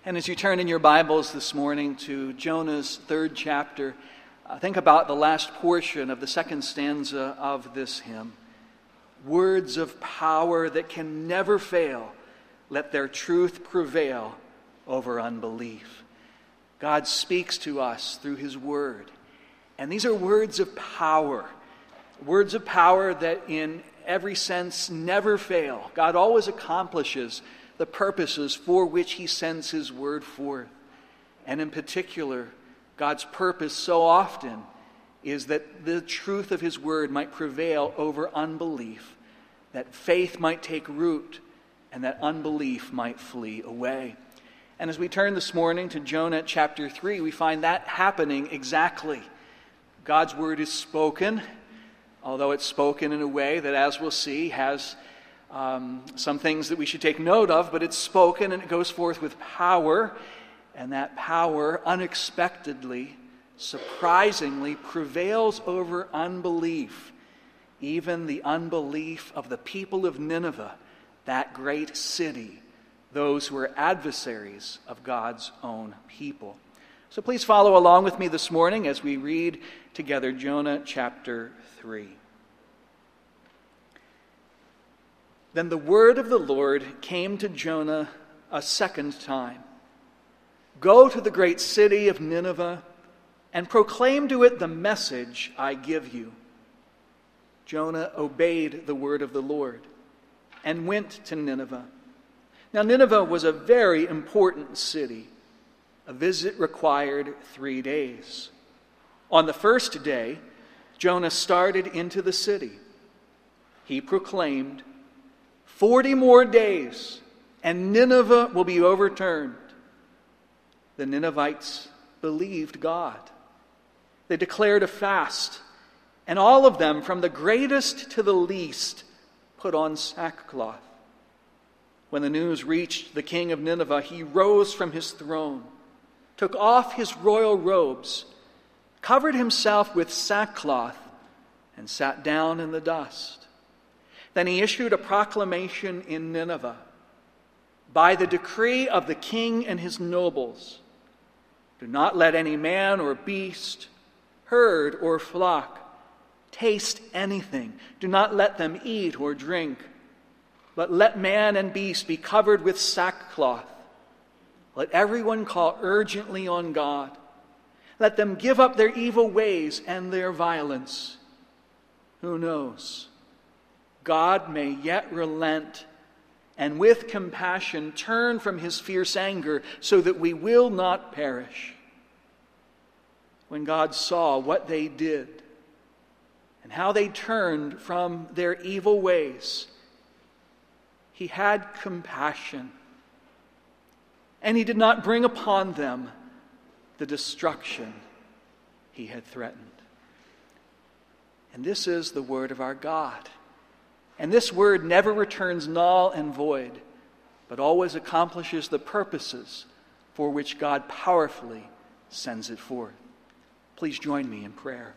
And as you turn in your Bibles this morning to Jonah's 3rd chapter, think about the last portion of the 2nd stanza of this hymn. Words of power that can never fail, let their truth prevail over unbelief. God speaks to us through His Word. And these are words of power that in every sense never fail. God always accomplishes the purposes for which He sends His Word forth. And in particular, God's purpose so often is that the truth of His Word might prevail over unbelief, that faith might take root, and that unbelief might flee away. And as we turn this morning to Jonah chapter 3, we find that happening exactly. God's Word is spoken, although it's spoken in a way that, as we'll see, has some things that we should take note of, but it's spoken and it goes forth with power, and that power unexpectedly, surprisingly prevails over unbelief, even the unbelief of the people of Nineveh, that great city, those who are adversaries of God's own people. So please follow along with me this morning as we read together Jonah chapter 3. Then the word of the Lord came to Jonah a second time. Go to the great city of Nineveh and proclaim to it the message I give you. Jonah obeyed the word of the Lord and went to Nineveh. Now Nineveh was a very important city. A visit required 3 days. On the first day, Jonah started into the city. He proclaimed, 40 more days, and Nineveh will be overturned. The Ninevites believed God. They declared a fast, and all of them, from the greatest to the least, put on sackcloth. When the news reached the king of Nineveh, he rose from his throne, took off his royal robes, covered himself with sackcloth, and sat down in the dust. Then he issued a proclamation in Nineveh, by the decree of the king and his nobles, do not let any man or beast, herd or flock, taste anything. Do not let them eat or drink, but let man and beast be covered with sackcloth. Let everyone call urgently on God. Let them give up their evil ways and their violence. Who knows? God may yet relent and with compassion turn from His fierce anger so that we will not perish. When God saw what they did and how they turned from their evil ways, He had compassion, and He did not bring upon them the destruction He had threatened. And this is the word of our God. And this word never returns null and void, but always accomplishes the purposes for which God powerfully sends it forth. Please join me in prayer.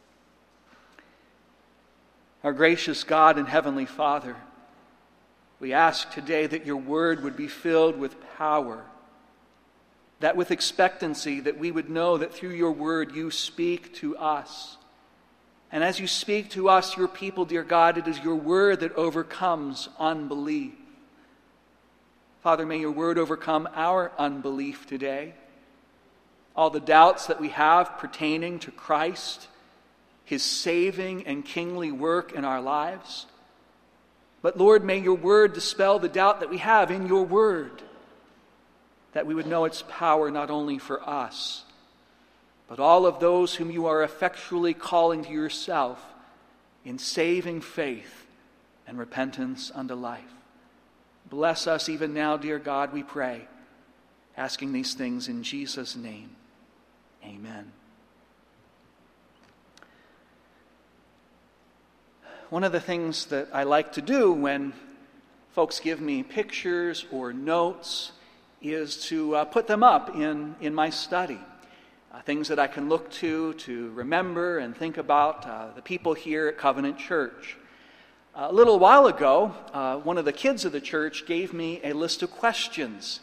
Our gracious God and Heavenly Father, we ask today that your word would be filled with power, that with expectancy that we would know that through your word you speak to us. And as you speak to us, your people, dear God, it is your word that overcomes unbelief. Father, may your word overcome our unbelief today. All the doubts that we have pertaining to Christ, His saving and kingly work in our lives. But Lord, may your word dispel the doubt that we have in your word, that we would know its power not only for us, but all of those whom you are effectually calling to yourself in saving faith and repentance unto life. Bless us even now, dear God, we pray, asking these things in Jesus' name. Amen. One of the things that I like to do when folks give me pictures or notes is to put them up in my study. Things that I can look to remember and think about the people here at Covenant Church. A little while ago, one of the kids of the church gave me a list of questions.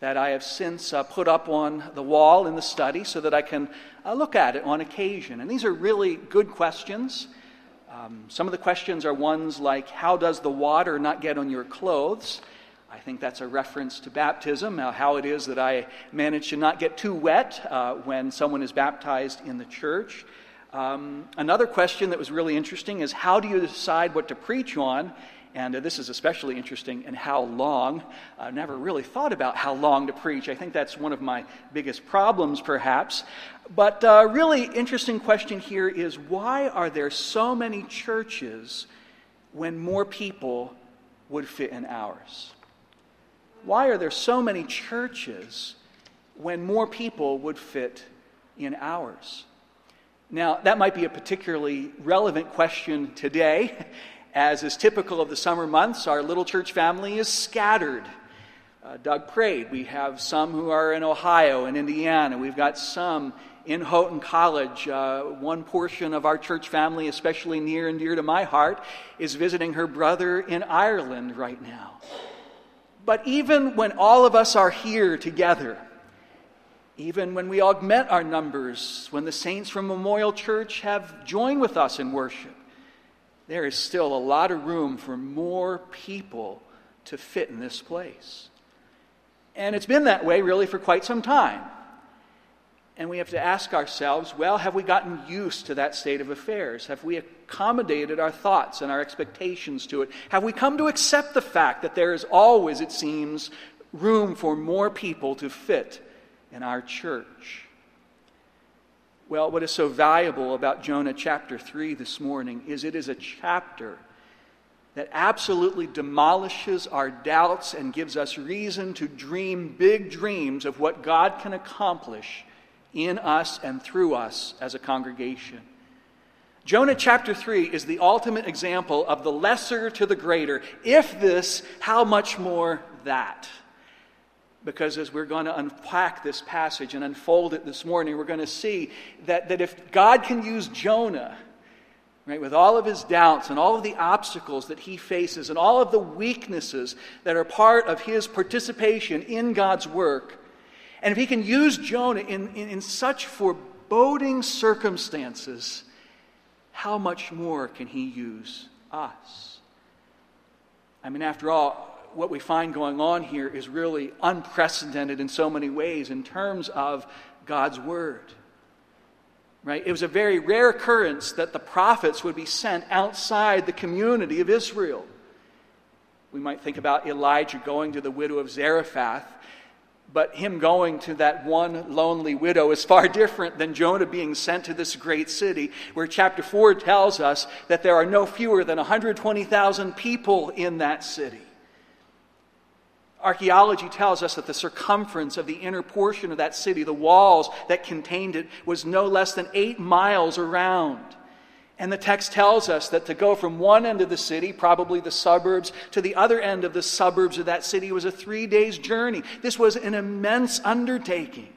that I have since put up on the wall in the study so that I can look at it on occasion. And these are really good questions. Some of the questions are ones like, how does the water not get on your clothes? I think that's a reference to baptism, how it is that I manage to not get too wet when someone is baptized in the church. Another question that was really interesting is, how do you decide what to preach on? And this is especially interesting, and how long. I've never really thought about how long to preach. I think that's one of my biggest problems, perhaps. But a really interesting question here is, why are there so many churches when more people would fit in ours? Why are there so many churches when more people would fit in ours? Now, that might be a particularly relevant question today. As is typical of the summer months, our little church family is scattered. Doug prayed. We have some who are in Ohio and Indiana. We've got some in Houghton College. One portion of our church family, especially near and dear to my heart, is visiting her brother in Ireland right now. But even when all of us are here together, even when we augment our numbers, when the saints from Memorial Church have joined with us in worship, there is still a lot of room for more people to fit in this place. And it's been that way really for quite some time. And we have to ask ourselves, well, have we gotten used to that state of affairs? Have we accommodated our thoughts and our expectations to it? Have we come to accept the fact that there is always, it seems, room for more people to fit in our church? Well, what is so valuable about Jonah chapter 3 this morning is it is a chapter that absolutely demolishes our doubts and gives us reason to dream big dreams of what God can accomplish in us and through us as a congregation. Jonah chapter 3 is the ultimate example of the lesser to the greater. If this, how much more that? Because as we're going to unpack this passage and unfold it this morning, we're going to see that if God can use Jonah, right, with all of his doubts and all of the obstacles that he faces and all of the weaknesses that are part of his participation in God's work, and if he can use Jonah in such foreboding circumstances, how much more can he use us? I mean, after all, what we find going on here is really unprecedented in so many ways in terms of God's word. Right? It was a very rare occurrence that the prophets would be sent outside the community of Israel. We might think about Elijah going to the widow of Zarephath, but him going to that one lonely widow is far different than Jonah being sent to this great city, where chapter 4 tells us that there are no fewer than 120,000 people in that city. Archaeology tells us that the circumference of the inner portion of that city, the walls that contained it, was no less than 8 miles around. And the text tells us that to go from one end of the city, probably the suburbs, to the other end of the suburbs of that city was a 3-day journey. This was an immense undertaking.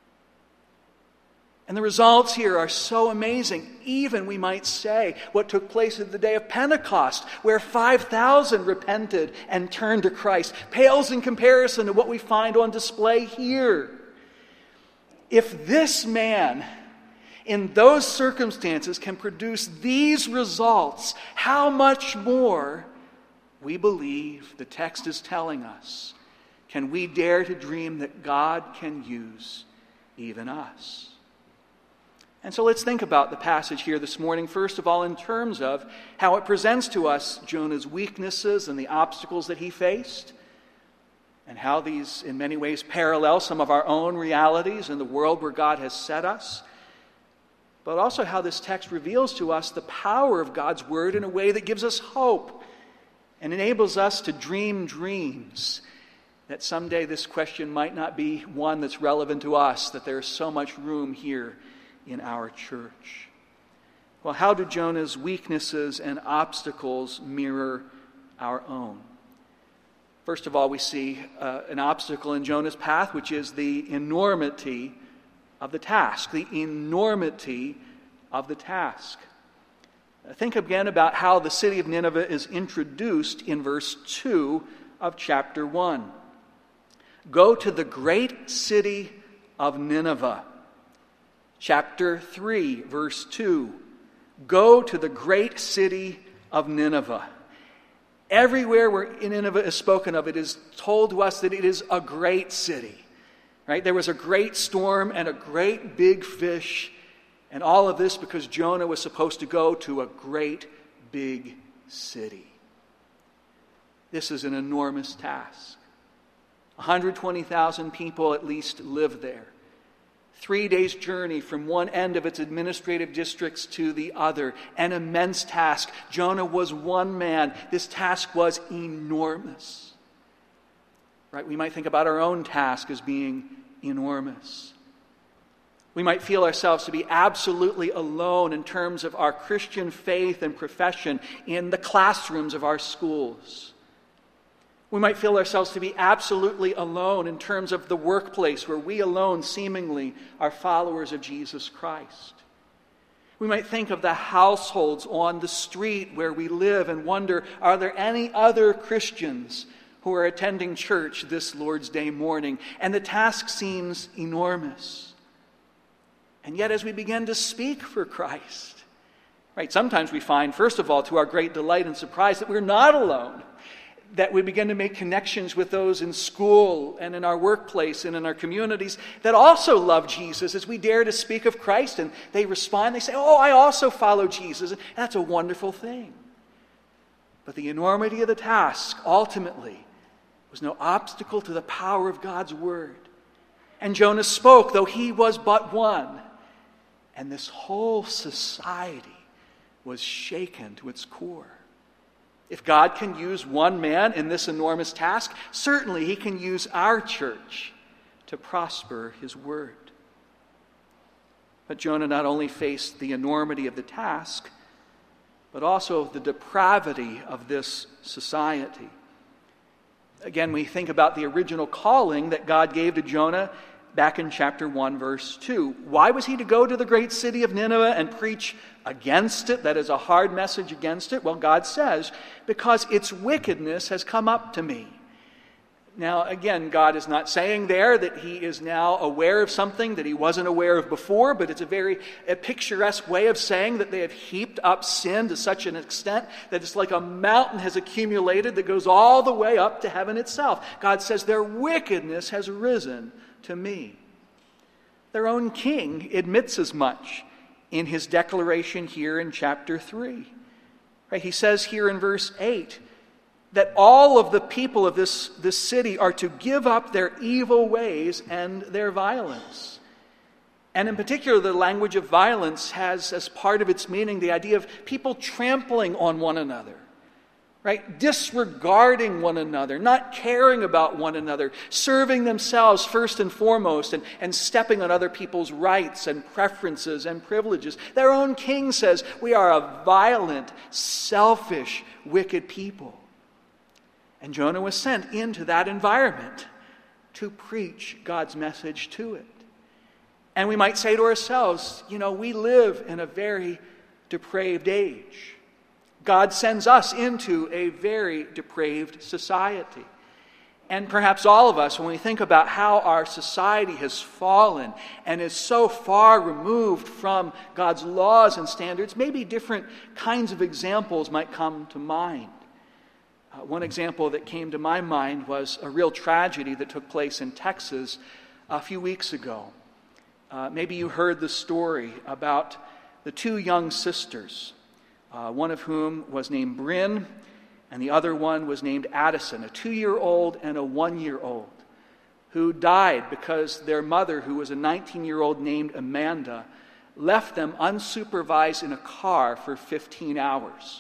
And the results here are so amazing. Even, we might say, what took place at the day of Pentecost, where 5,000 repented and turned to Christ, pales in comparison to what we find on display here. If this man, in those circumstances, can produce these results, how much more, we believe, the text is telling us, can we dare to dream that God can use even us? And so let's think about the passage here this morning, first of all, in terms of how it presents to us Jonah's weaknesses and the obstacles that he faced, and how these, in many ways, parallel some of our own realities in the world where God has set us, but also how this text reveals to us the power of God's word in a way that gives us hope and enables us to dream dreams that someday this question might not be one that's relevant to us, that there is so much room here in our church. Well, how do Jonah's weaknesses and obstacles mirror our own? First of all, we see an obstacle in Jonah's path, which is the enormity of the task. The enormity of the task. Think again about how the city of Nineveh is introduced in verse 2 of chapter 1. Go to the great city of Nineveh. Chapter 3, verse 2. Go to the great city of Nineveh. Everywhere where Nineveh is spoken of, it is told to us that it is a great city. Right? There was a great storm and a great big fish, and all of this because Jonah was supposed to go to a great big city. This is an enormous task. 120,000 people at least live there. 3 days' journey from one end of its administrative districts to the other. An immense task. Jonah was one man. This task was enormous. Right? We might think about our own task as being enormous. We might feel ourselves to be absolutely alone in terms of our Christian faith and profession in the classrooms of our schools. We might feel ourselves to be absolutely alone in terms of the workplace where we alone seemingly are followers of Jesus Christ. We might think of the households on the street where we live and wonder, are there any other Christians who are attending church this Lord's Day morning? And the task seems enormous. And yet as we begin to speak for Christ, right, sometimes we find, first of all, to our great delight and surprise, that we're not alone. That we begin to make connections with those in school and in our workplace and in our communities that also love Jesus as we dare to speak of Christ, and they respond, they say, oh, I also follow Jesus. And that's a wonderful thing. But the enormity of the task ultimately was no obstacle to the power of God's word. And Jonah spoke, though he was but one. And this whole society was shaken to its core. If God can use one man in this enormous task, certainly he can use our church to prosper his word. But Jonah not only faced the enormity of the task, but also the depravity of this society. Again, we think about the original calling that God gave to Jonah back in chapter 1, verse 2. Why was he to go to the great city of Nineveh and preach against it? That is a hard message against it. Well, God says, because its wickedness has come up to me. Now, again, God is not saying there that he is now aware of something that he wasn't aware of before, but it's a very picturesque way of saying that they have heaped up sin to such an extent that it's like a mountain has accumulated that goes all the way up to heaven itself. God says their wickedness has risen to me. Their own king admits as much in his declaration here in chapter 3. Right? He says here in verse 8 that all of the people of this city are to give up their evil ways and their violence. And in particular, the language of violence has as part of its meaning the idea of people trampling on one another. Right? Disregarding one another, not caring about one another, serving themselves first and foremost, and stepping on other people's rights and preferences and privileges. Their own king says, we are a violent, selfish, wicked people. And Jonah was sent into that environment to preach God's message to it. And we might say to ourselves, we live in a very depraved age. God sends us into a very depraved society. And perhaps all of us, when we think about how our society has fallen and is so far removed from God's laws and standards, maybe different kinds of examples might come to mind. One example that came to my mind was a real tragedy that took place in Texas a few weeks ago. Maybe you heard the story about the two young sisters. One of whom was named Bryn, and the other one was named Addison, a 2-year-old and a 1-year-old, who died because their mother, who was a 19-year-old named Amanda, left them unsupervised in a car for 15 hours.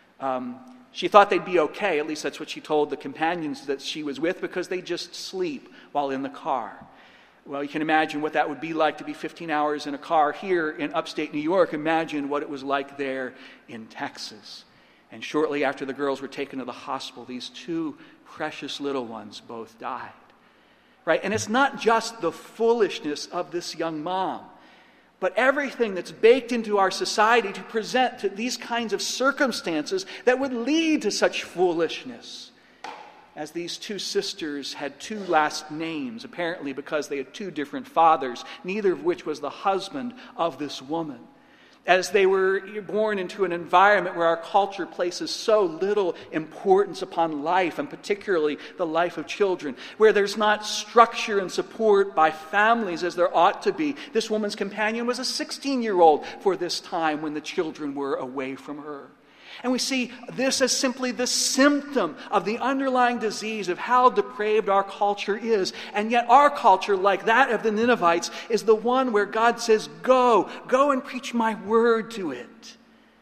She thought they'd be okay, at least that's what she told the companions that she was with, because they just sleep while in the car. Well, you can imagine what that would be like to be 15 hours in a car here in upstate New York. Imagine what it was like there in Texas. And shortly after the girls were taken to the hospital, these two precious little ones both died. Right? And it's not just the foolishness of this young mom, but everything that's baked into our society to present to these kinds of circumstances that would lead to such foolishness. as these two sisters had two last names, apparently because they had two different fathers, neither of which was the husband of this woman. As they were born into an environment where our culture places so little importance upon life, and particularly the life of children, where there's not structure and support by families as there ought to be. This woman's companion was a 16-year-old for this time when the children were away from her. And we see this as simply the symptom of the underlying disease of how depraved our culture is. And yet our culture, like that of the Ninevites, is the one where God says, go and preach my word to it.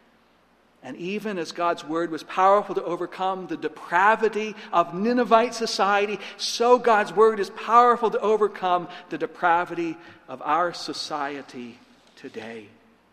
And even as God's word was powerful to overcome the depravity of Ninevite society, so God's word is powerful to overcome the depravity of our society today.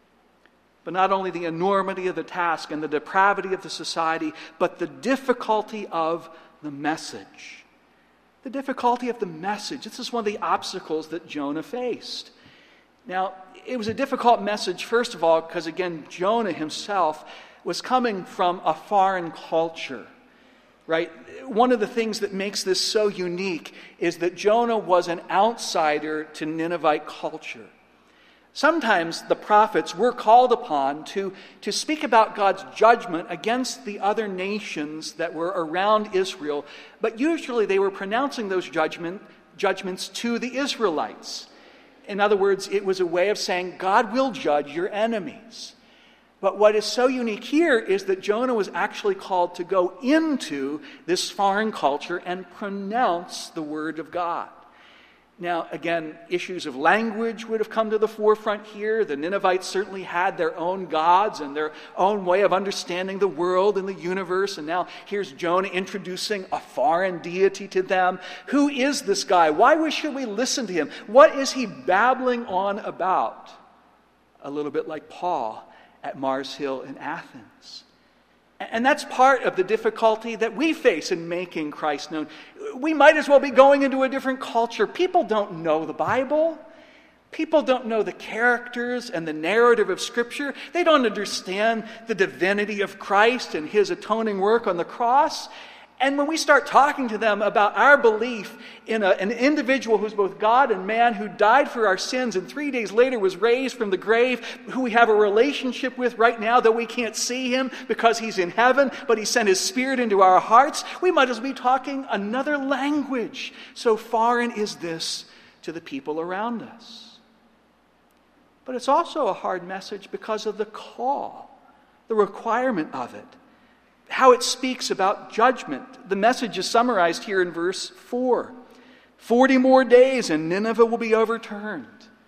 But not only the enormity of the task and the depravity of the society, but the difficulty of the message. The difficulty of the message. This is one of the obstacles that Jonah faced. Now, it was a difficult message, first of all, because again, Jonah himself was coming from a foreign culture. Right? One of the things that makes this so unique is that Jonah was an outsider to Ninevite culture. Sometimes the prophets were called upon to speak about God's judgment against the other nations that were around Israel, but usually they were pronouncing those judgments to the Israelites. In other words, it was a way of saying, God will judge your enemies. But what is so unique here is that Jonah was actually called to go into this foreign culture and pronounce the word of God. Now, again, issues of language would have come to the forefront here. The Ninevites certainly had their own gods and their own way of understanding the world and the universe. And now here's Jonah introducing a foreign deity to them. Who is this guy? Why should we listen to him? What is he babbling on about? A little bit like Paul at Mars Hill in Athens. And that's part of the difficulty that we face in making Christ known. We might as well be going into a different culture. People don't know the Bible. People don't know the characters and the narrative of Scripture. They don't understand the divinity of Christ and his atoning work on the cross. And when we start talking to them about our belief in an individual who's both God and man, who died for our sins and 3 days later was raised from the grave, who we have a relationship with right now, though we can't see him because he's in heaven, but he sent his Spirit into our hearts, we might as well be talking another language. So foreign is this to the people around us. But it's also a hard message because of the call, the requirement of it. How it speaks about judgment. The message is summarized here in verse 4. 40 more days and Nineveh will be overturned.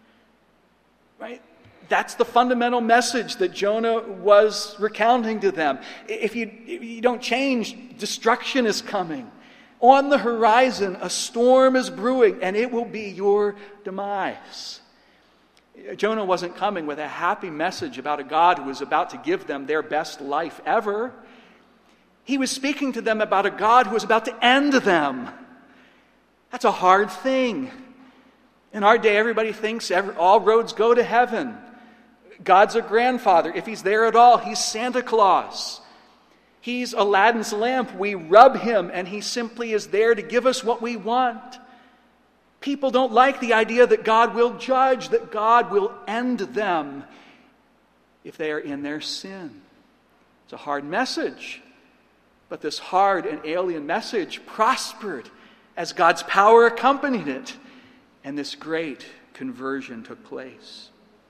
Right? That's the fundamental message that Jonah was recounting to them. If you don't change, destruction is coming. On the horizon, a storm is brewing, and it will be your demise. Jonah wasn't coming with a happy message about a God who was about to give them their best life ever. He was speaking to them about a God who was about to end them. That's a hard thing. In our day, everybody thinks all roads go to heaven. God's a grandfather. If he's there at all, he's Santa Claus. He's Aladdin's lamp. We rub him, and he simply is there to give us what we want. People don't like the idea that God will judge, that God will end them if they are in their sin. It's a hard message. But this hard and alien message prospered as God's power accompanied it, and this great conversion took place.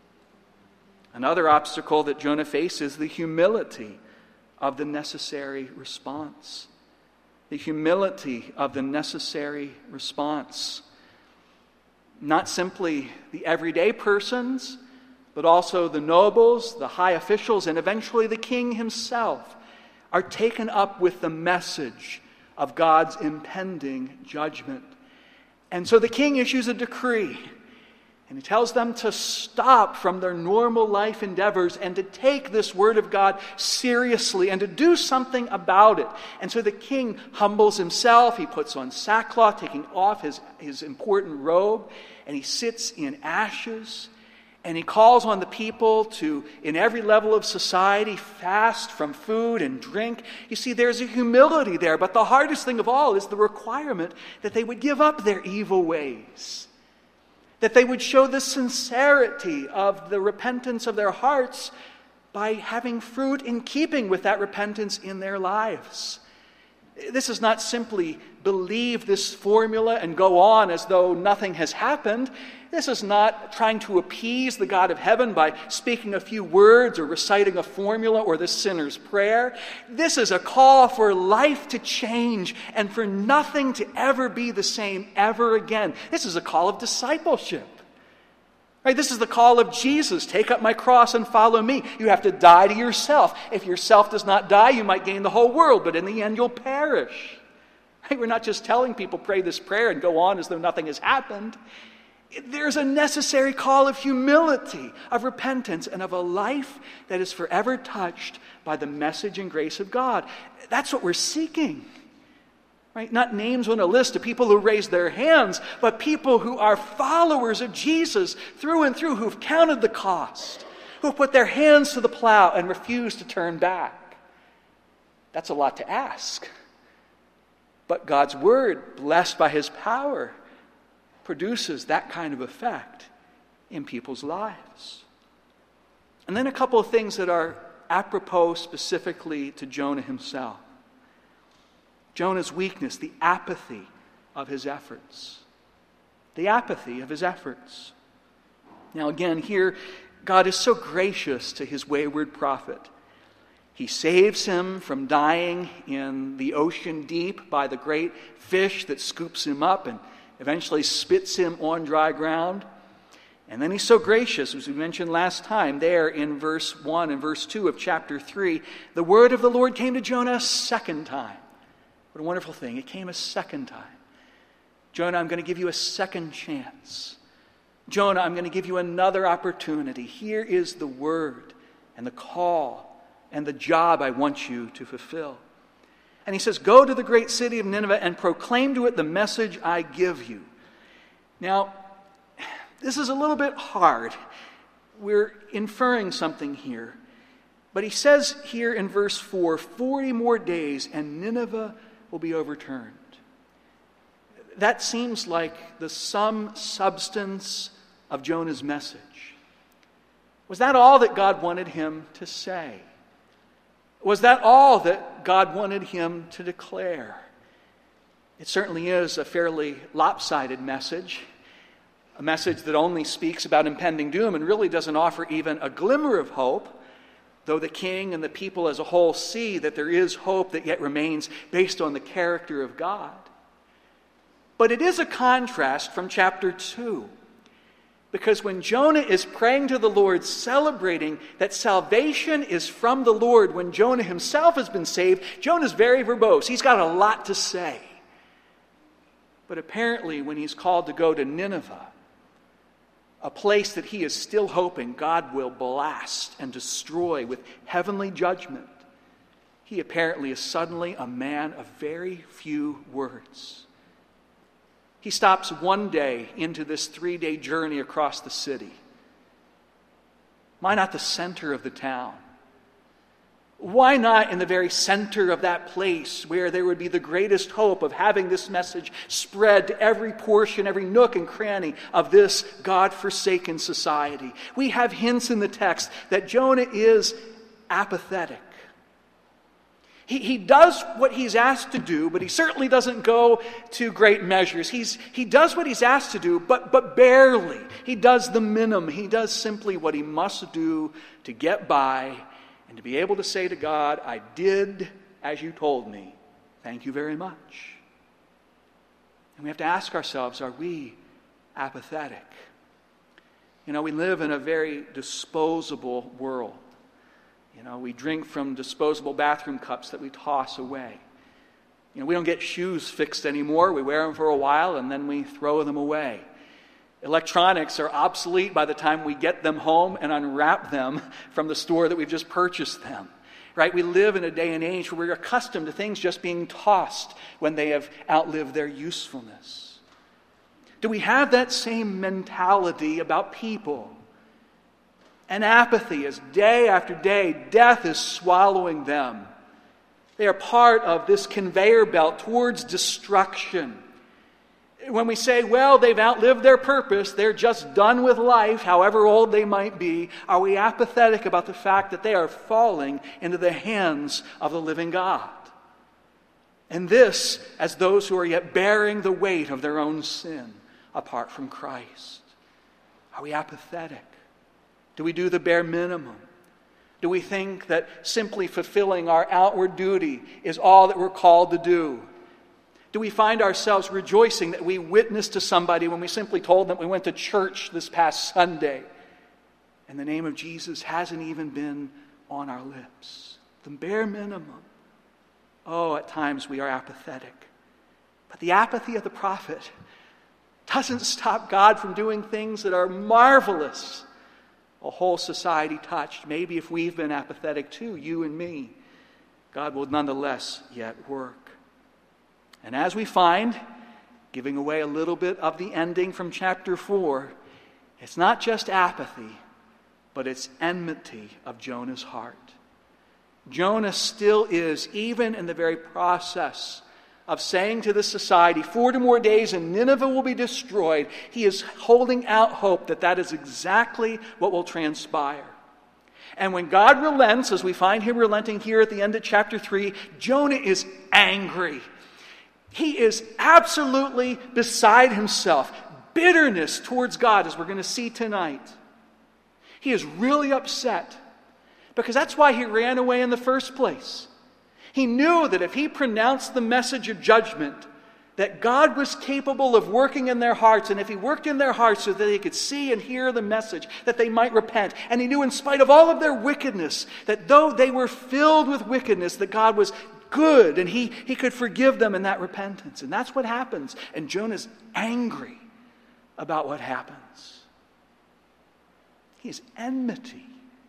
Another obstacle that Jonah faced is the humility of the necessary response. The humility of the necessary response. Not simply the everyday persons, but also the nobles, the high officials, and eventually the king himself are taken up with the message of God's impending judgment. And so the king issues a decree, and he tells them to stop from their normal life endeavors and to take this word of God seriously and to do something about it. And so the king humbles himself, he puts on sackcloth, taking off his important robe, and he sits in ashes. And he calls on the people to, in every level of society, fast from food and drink. You see, there's a humility there, but the hardest thing of all is the requirement that they would give up their evil ways, that they would show the sincerity of the repentance of their hearts by having fruit in keeping with that repentance in their lives. This is not simply believe this formula and go on as though nothing has happened. This is not trying to appease the God of heaven by speaking a few words or reciting a formula or the sinner's prayer. This is a call for life to change and for nothing to ever be the same ever again. This is a call of discipleship. Right? This is the call of Jesus. Take up my cross and follow me. You have to die to yourself. If yourself does not die, you might gain the whole world, but in the end you'll perish. Right? We're not just telling people pray this prayer and go on as though nothing has happened. There's a necessary call of humility, of repentance, and of a life that is forever touched by the message and grace of God. That's what we're seeking. Right? Not names on a list of people who raise their hands, but people who are followers of Jesus through and through, who've counted the cost, who put their hands to the plow and refuse to turn back. That's a lot to ask. But God's word, blessed by his power, produces that kind of effect in people's lives. And then a couple of things that are apropos specifically to Jonah himself. Jonah's weakness, the apathy of his efforts. The apathy of his efforts. Now again, here, God is so gracious to his wayward prophet. He saves him from dying in the ocean deep by the great fish that scoops him up and eventually spits him on dry ground. And then he's so gracious, as we mentioned last time, there in verse 1 and verse 2 of chapter 3, the word of the Lord came to Jonah a second time. What a wonderful thing. It came a second time. Jonah, I'm going to give you a second chance. Jonah, I'm going to give you another opportunity. Here is the word and the call and the job I want you to fulfill. And he says, go to the great city of Nineveh and proclaim to it the message I give you. Now, this is a little bit hard. We're inferring something here. But he says here in verse 4, 40 more days and Nineveh will be overturned. That seems like the sum substance of Jonah's message. Was that all that God wanted him to say? Was that all that God wanted him to declare? It certainly is a fairly lopsided message, a message that only speaks about impending doom and really doesn't offer even a glimmer of hope, though the king and the people as a whole see that there is hope that yet remains based on the character of God. But it is a contrast from chapter 2. Because when Jonah is praying to the Lord, celebrating that salvation is from the Lord, when Jonah himself has been saved, Jonah's very verbose. He's got a lot to say. But apparently when he's called to go to Nineveh, a place that he is still hoping God will blast and destroy with heavenly judgment, he apparently is suddenly a man of very few words. He stops one day into this 3-day journey across the city. Why not the center of the town? Why not in the very center of that place where there would be the greatest hope of having this message spread to every portion, every nook and cranny of this God-forsaken society? We have hints in the text that Jonah is apathetic. He does what he's asked to do, but he certainly doesn't go to great measures. He does what he's asked to do, but barely. He does the minimum. He does simply what he must do to get by and to be able to say to God, I did as you told me. Thank you very much. And we have to ask ourselves, are we apathetic? You know, we live in a very disposable world. You know, we drink from disposable bathroom cups that we toss away. You know, we don't get shoes fixed anymore. We wear them for a while and then we throw them away. Electronics are obsolete by the time we get them home and unwrap them from the store that we've just purchased them. Right? We live in a day and age where we're accustomed to things just being tossed when they have outlived their usefulness. Do we have that same mentality about people? and apathy as day after day death is swallowing them. They are part of this conveyor belt towards destruction. When we say, well, they've outlived their purpose, they're just done with life, however old they might be, are we apathetic about the fact that they are falling into the hands of the living God? And this, as those who are yet bearing the weight of their own sin apart from Christ. Are we apathetic? Do we do the bare minimum? Do we think that simply fulfilling our outward duty is all that we're called to do? Do we find ourselves rejoicing that we witnessed to somebody when we simply told them we went to church this past Sunday and the name of Jesus hasn't even been on our lips? The bare minimum. Oh, at times we are apathetic. But the apathy of the prophet doesn't stop God from doing things that are marvelous. A whole society touched. Maybe if we've been apathetic too, you and me, God will nonetheless yet work. And as we find, giving away a little bit of the ending from chapter 4, it's not just apathy, but it's enmity of Jonah's heart. Jonah still is, even in the very process of saying to this society, 40 more days and Nineveh will be destroyed, he is holding out hope that that is exactly what will transpire. And when God relents, as we find him relenting here at the end of chapter 3, Jonah is angry. He is absolutely beside himself. Bitterness towards God, as we're going to see tonight. He is really upset because that's why he ran away in the first place. He knew that if he pronounced the message of judgment, that God was capable of working in their hearts, and if he worked in their hearts so that they could see and hear the message, that they might repent. And he knew in spite of all of their wickedness, that though they were filled with wickedness, that God was good, and he could forgive them in that repentance. And that's what happens. And Jonah's angry about what happens. He is enmity.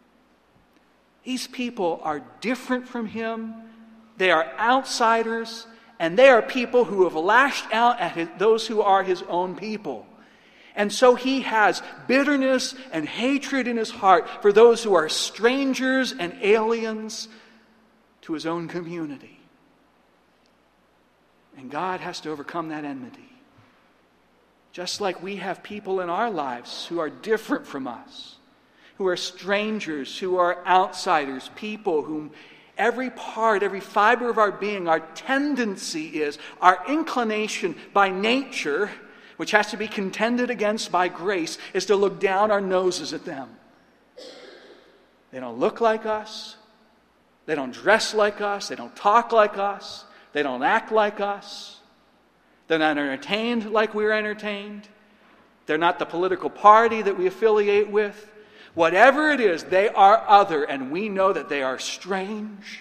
These people are different from him. They are outsiders, and they are people who have lashed out at those who are his own people. And so he has bitterness and hatred in his heart for those who are strangers and aliens to his own community. And God has to overcome that enmity. Just like we have people in our lives who are different from us, who are strangers, who are outsiders, people whom every part, every fiber of our being, our tendency is, our inclination by nature, which has to be contended against by grace, is to look down our noses at them. They don't look like us. They don't dress like us. They don't talk like us. They don't act like us. They're not entertained like we're entertained. They're not the political party that we affiliate with. Whatever it is, they are other, and we know that they are strange.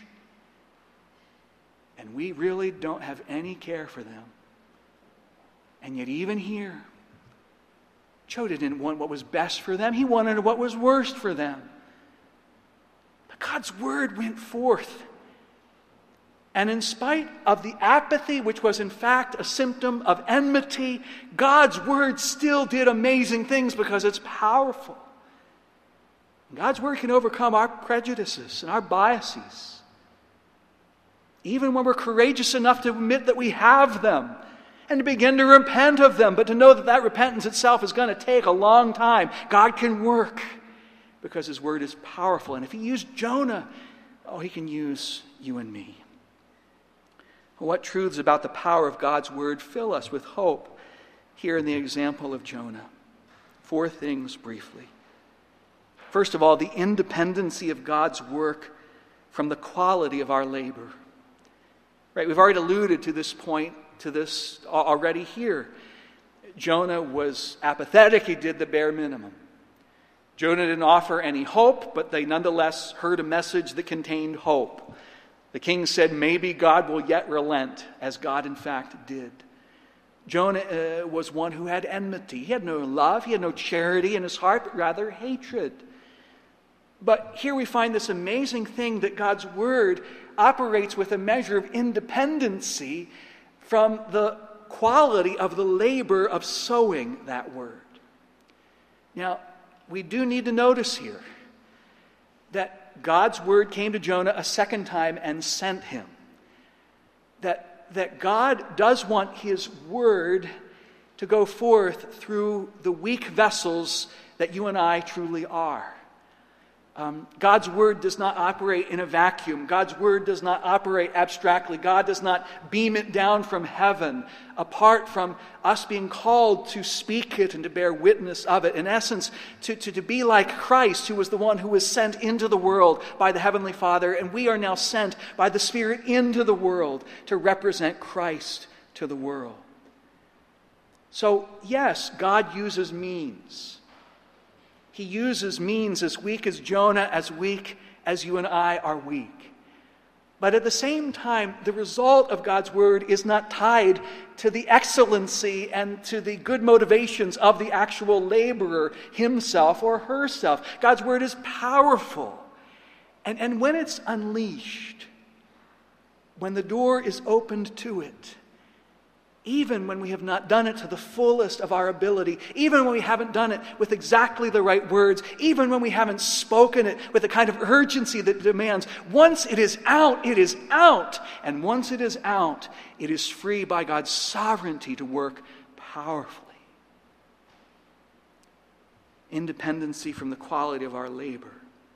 And we really don't have any care for them. And yet even here, Jonah didn't want what was best for them. He wanted what was worst for them. But God's word went forth. And in spite of the apathy, which was in fact a symptom of enmity, God's word still did amazing things because it's powerful. God's word can overcome our prejudices and our biases. Even when we're courageous enough to admit that we have them and to begin to repent of them, but to know that that repentance itself is going to take a long time, God can work because his word is powerful. And if he used Jonah, he can use you and me. What truths about the power of God's word fill us with hope here in the example of Jonah? 4 things briefly. First of all, the independency of God's work from the quality of our labor. Right? We've already alluded to this point, to this already here. Jonah was apathetic. He did the bare minimum. Jonah didn't offer any hope, but they nonetheless heard a message that contained hope. The king said, maybe God will yet relent, as God in fact did. Jonah was one who had enmity. He had no love, he had no charity in his heart, but rather hatred. But here we find this amazing thing that God's word operates with a measure of independency from the quality of the labor of sowing that word. Now, we do need to notice here that God's word came to Jonah a second time and sent him. That God does want his word to go forth through the weak vessels that you and I truly are. God's word does not operate in a vacuum. God's word does not operate abstractly. God does not beam it down from heaven apart from us being called to speak it and to bear witness of it. In essence, to be like Christ, who was the one who was sent into the world by the Heavenly Father, and we are now sent by the Spirit into the world to represent Christ to the world. So, yes, God uses means. He uses means as weak as Jonah, as weak as you and I are weak. But at the same time, the result of God's word is not tied to the excellency and to the good motivations of the actual laborer himself or herself. God's word is powerful. And when it's unleashed, when the door is opened to it, even when we have not done it to the fullest of our ability, even when we haven't done it with exactly the right words, even when we haven't spoken it with the kind of urgency that it demands, once it is out, it is out. And once it is out, it is free by God's sovereignty to work powerfully. Independency from the quality of our labor.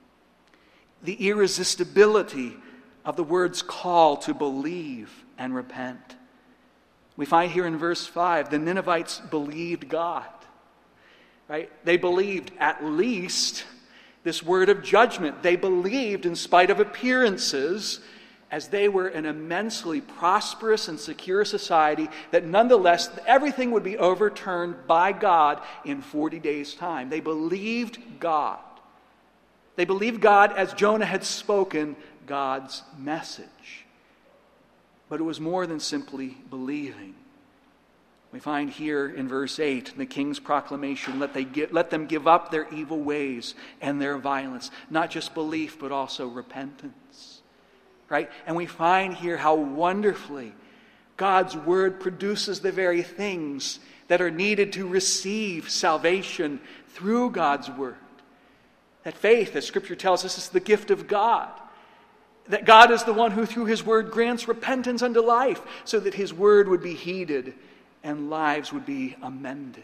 The irresistibility of the word's call to believe and repent. We find here in verse 5, the Ninevites believed God. Right? They believed at least this word of judgment. They believed in spite of appearances, as they were an immensely prosperous and secure society, that nonetheless everything would be overturned by God in 40 days' time. They believed God. They believed God as Jonah had spoken God's message. But it was more than simply believing. We find here in verse 8, the king's proclamation, let them give up their evil ways and their violence. Not just belief, but also repentance. Right? And we find here how wonderfully God's word produces the very things that are needed to receive salvation through God's word. That faith, as Scripture tells us, is the gift of God. That God is the one who through his word grants repentance unto life, so that his word would be heeded and lives would be amended.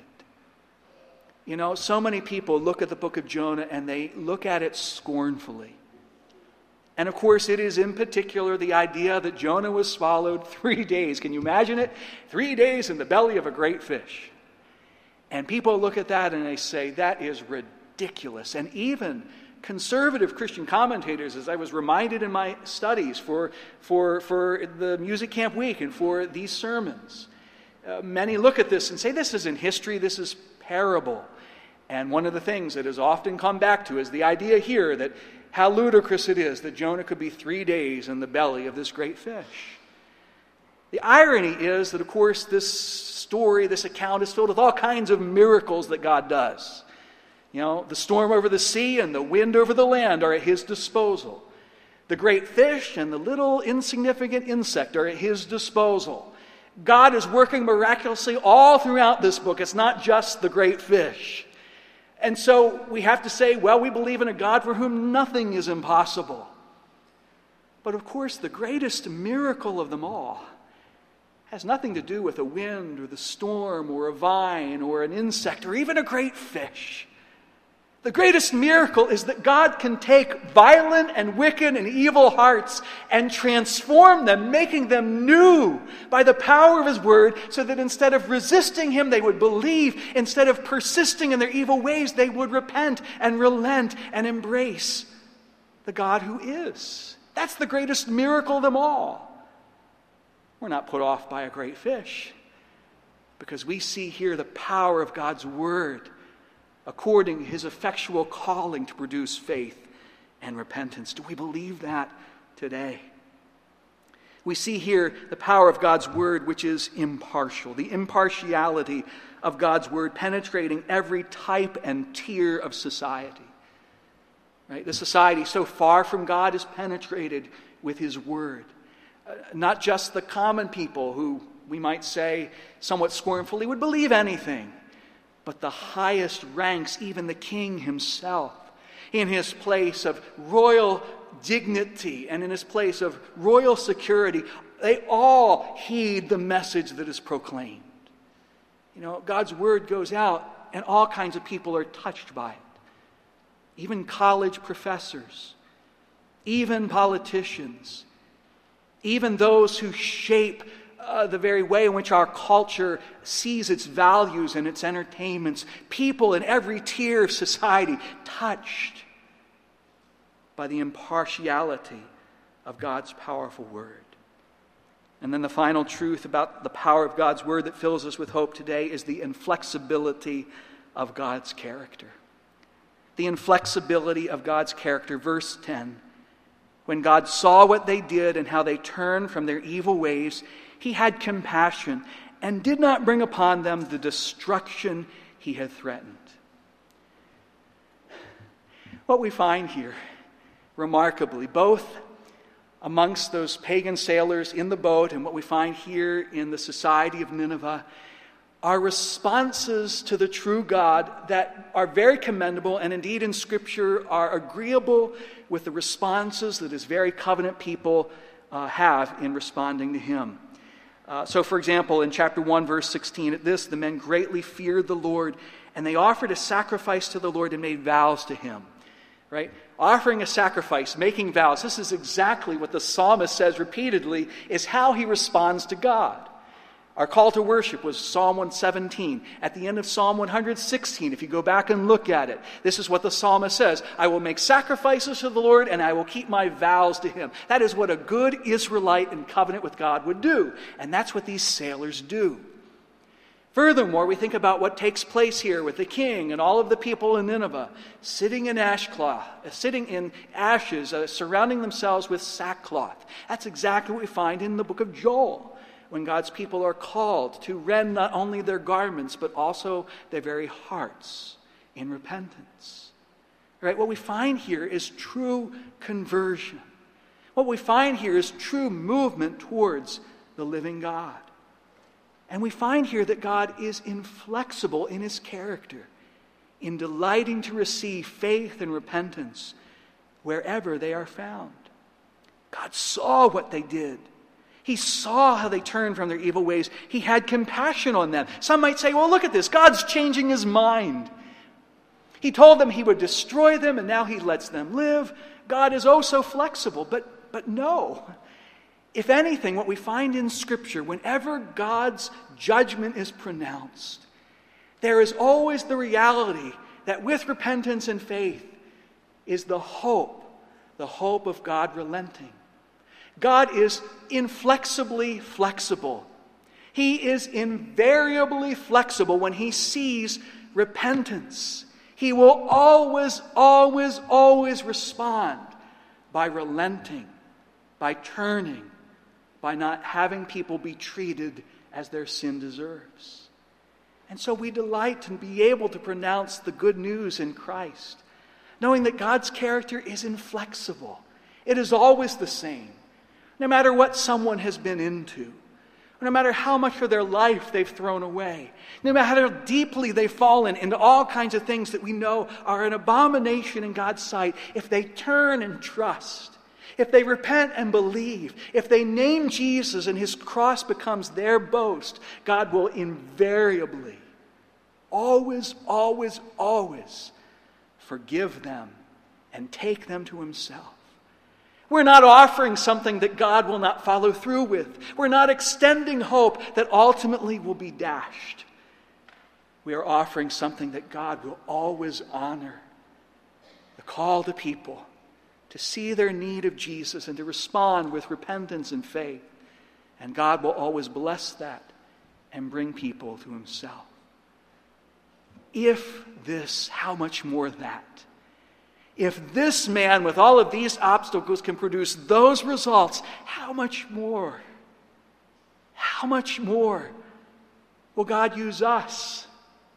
You know, so many people look at the book of Jonah and they look at it scornfully. And of course it is in particular the idea that Jonah was swallowed 3 days. Can you imagine it? 3 days in the belly of a great fish. And people look at that and they say, that is ridiculous. And even conservative Christian commentators, as I was reminded in my studies for the Music Camp Week and for these sermons, many look at this and say, this isn't history, this is parable. And one of the things that has often come back to is the idea here that how ludicrous it is that Jonah could be 3 days in the belly of this great fish. The irony is that, of course, this story, this account is filled with all kinds of miracles that God does. You know, the storm over the sea and the wind over the land are at his disposal. The great fish and the little insignificant insect are at his disposal. God is working miraculously all throughout this book. It's not just the great fish. And so we have to say, well, we believe in a God for whom nothing is impossible. But of course, the greatest miracle of them all has nothing to do with a wind or the storm or a vine or an insect or even a great fish. The greatest miracle is that God can take violent and wicked and evil hearts and transform them, making them new by the power of his word, so that instead of resisting him, they would believe. Instead of persisting in their evil ways, they would repent and relent and embrace the God who is. That's the greatest miracle of them all. We're not put off by a great fish, because we see here the power of God's word according to his effectual calling to produce faith and repentance. Do we believe that today? We see here the power of God's word, which is impartial. The impartiality of God's word penetrating every type and tier of society. Right? The society so far from God is penetrated with his word. Not just the common people who, we might say, somewhat scornfully would believe anything, but the highest ranks, even the king himself. in his place of royal dignity and in his place of royal security, they all heed the message that is proclaimed. God's word goes out and all kinds of people are touched by it. Even college professors, even politicians, even those who shape the very way in which our culture sees its values and its entertainments, people in every tier of society touched by the impartiality of God's powerful word. And then the final truth about the power of God's word that fills us with hope today is the inflexibility of God's character. The inflexibility of God's character. Verse 10, when God saw what they did and how they turned from their evil ways, he had compassion and did not bring upon them the destruction he had threatened. What we find here, remarkably, both amongst those pagan sailors in the boat and what we find here in the society of Nineveh, are responses to the true God that are very commendable and indeed in Scripture are agreeable with the responses that his very covenant people have in responding to him. So, for example, in chapter 1, verse 16, at this, the men greatly feared the Lord, and they offered a sacrifice to the Lord and made vows to him. Right? Offering a sacrifice, making vows. This is exactly what the psalmist says repeatedly is how he responds to God. Our call to worship was Psalm 117. At the end of Psalm 116, if you go back and look at it, this is what the psalmist says. I will make sacrifices to the Lord and I will keep my vows to him. That is what a good Israelite in covenant with God would do. And that's what these sailors do. Furthermore, we think about what takes place here with the king and all of the people in Nineveh sitting in ashes, surrounding themselves with sackcloth. That's exactly what we find in the book of Joel, when God's people are called to rend not only their garments, but also their very hearts in repentance. Right? What we find here is true conversion. What we find here is true movement towards the living God. And we find here that God is inflexible in his character, in delighting to receive faith and repentance wherever they are found. God saw what they did. He saw how they turned from their evil ways. He had compassion on them. Some might say, well, look at this. God's changing his mind. He told them he would destroy them, and now he lets them live. God is oh so flexible. But no. If anything, what we find in Scripture, whenever God's judgment is pronounced, there is always the reality that with repentance and faith is the hope of God relenting. God is inflexibly flexible. He is invariably flexible when he sees repentance. He will always, always, always respond by relenting, by turning, by not having people be treated as their sin deserves. And so we delight to be able to pronounce the good news in Christ, knowing that God's character is inflexible. It is always the same. No matter what someone has been into, no matter how much of their life they've thrown away, no matter how deeply they've fallen into all kinds of things that we know are an abomination in God's sight, if they turn and trust, if they repent and believe, if they name Jesus and his cross becomes their boast, God will invariably, always, always, always forgive them and take them to himself. We're not offering something that God will not follow through with. We're not extending hope that ultimately will be dashed. We are offering something that God will always honor. The call to people to see their need of Jesus and to respond with repentance and faith. And God will always bless that and bring people to himself. If this, how much more that? If this man with all of these obstacles can produce those results, how much more? How much more will God use us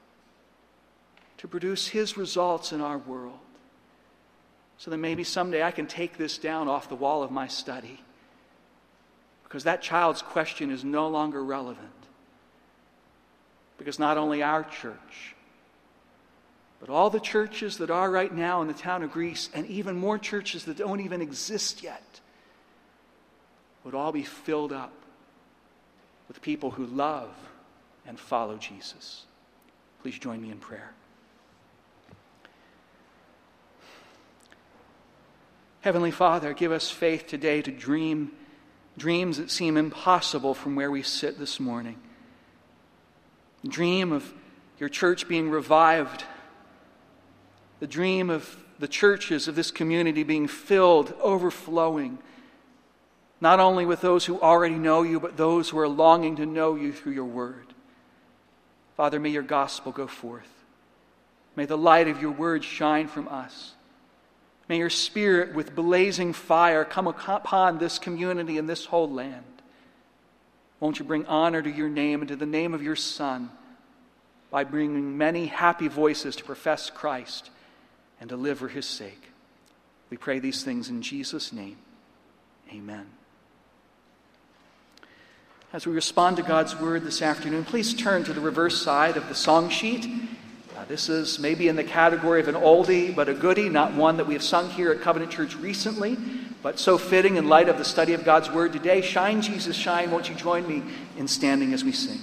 to produce his results in our world? So that maybe someday I can take this down off the wall of my study, because that child's question is no longer relevant. Because not only our church, But all the churches that are right now in the town of Greece, and even more churches that don't even exist yet, would all be filled up with people who love and follow Jesus. Please join me in prayer. Heavenly Father, give us faith today to dream dreams that seem impossible from where we sit this morning. Dream of your church being revived. The dream of the churches of this community being filled, overflowing, not only with those who already know you, but those who are longing to know you through your word. Father, may your gospel go forth. May the light of your word shine from us. May your Spirit with blazing fire come upon this community and this whole land. Won't you bring honor to your name and to the name of your Son by bringing many happy voices to profess Christ and to live for his sake. We pray these things in Jesus' name. Amen. As we respond to God's word this afternoon, please turn to the reverse side of the song sheet. This is maybe in the category of an oldie but a goodie, not one that we have sung here at Covenant Church recently, but so fitting in light of the study of God's word today. Shine, Jesus, shine. Won't you join me in standing as we sing?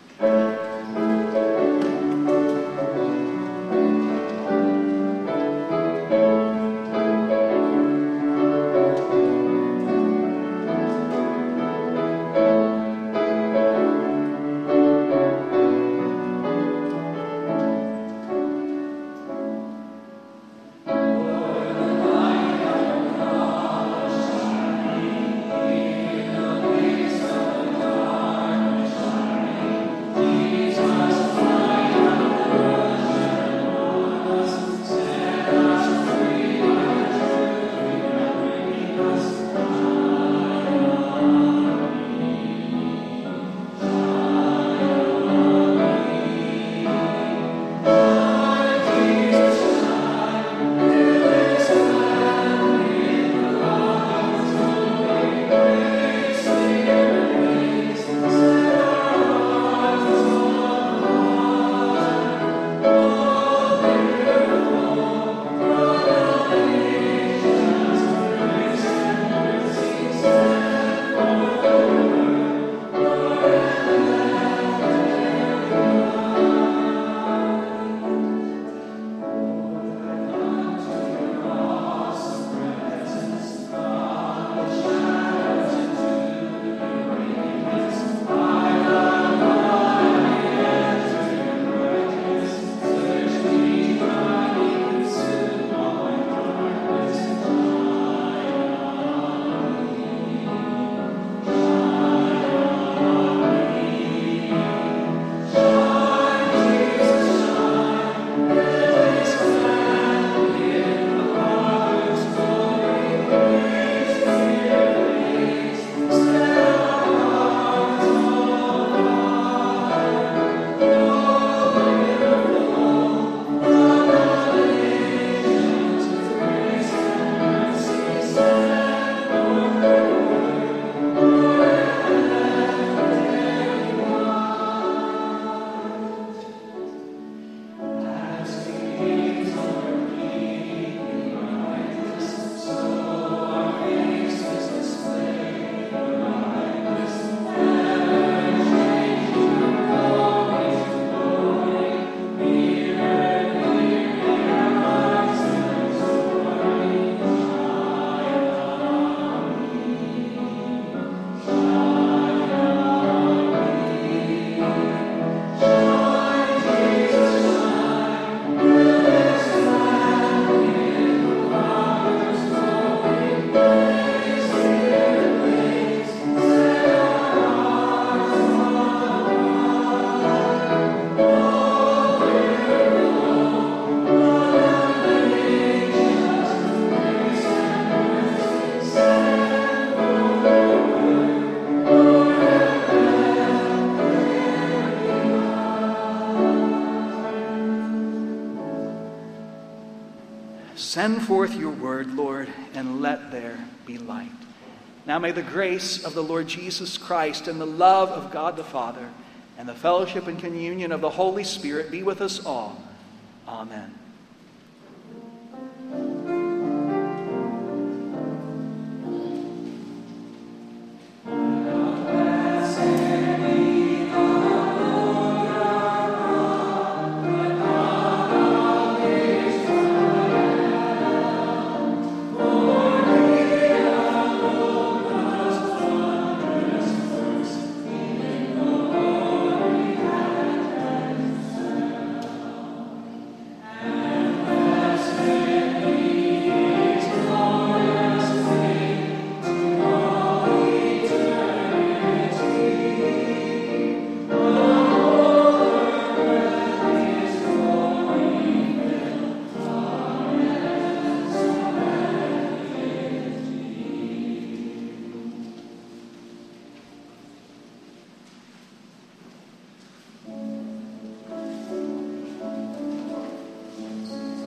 Send forth your word, Lord, and let there be light. Now may the grace of the Lord Jesus Christ and the love of God the Father and the fellowship and communion of the Holy Spirit be with us all. Amen.